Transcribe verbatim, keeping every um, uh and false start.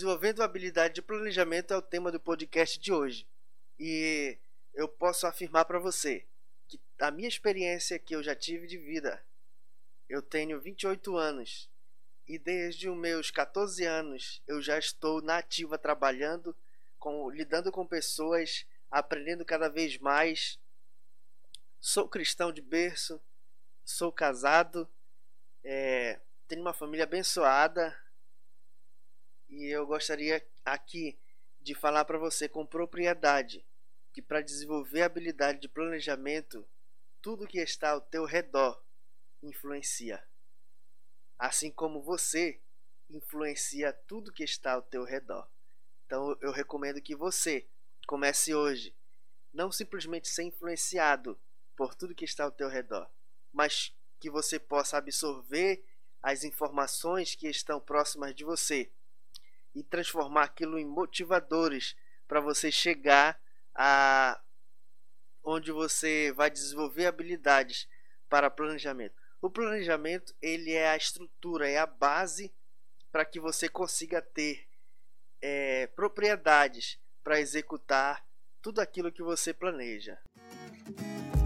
Desenvolvendo a habilidade de planejamento é o tema do podcast de hoje. E eu posso afirmar para você que a minha experiência que eu já tive de vida, eu tenho vinte e oito anos e desde os meus catorze anos eu já estou na ativa trabalhando, com, lidando com pessoas, aprendendo cada vez mais. Sou cristão de berço, sou casado, é, tenho uma família abençoada. E eu gostaria aqui de falar para você com propriedade que para desenvolver a habilidade de planejamento, tudo que está ao teu redor influencia. Assim como você influencia tudo que está ao teu redor. Então eu recomendo que você comece hoje, não simplesmente ser influenciado por tudo que está ao teu redor, mas que você possa absorver as informações que estão próximas de você e transformar aquilo em motivadores para você chegar a onde você vai desenvolver habilidades para planejamento. O planejamento, ele é a estrutura, é a base para que você consiga ter é, propriedades para executar tudo aquilo que você planeja.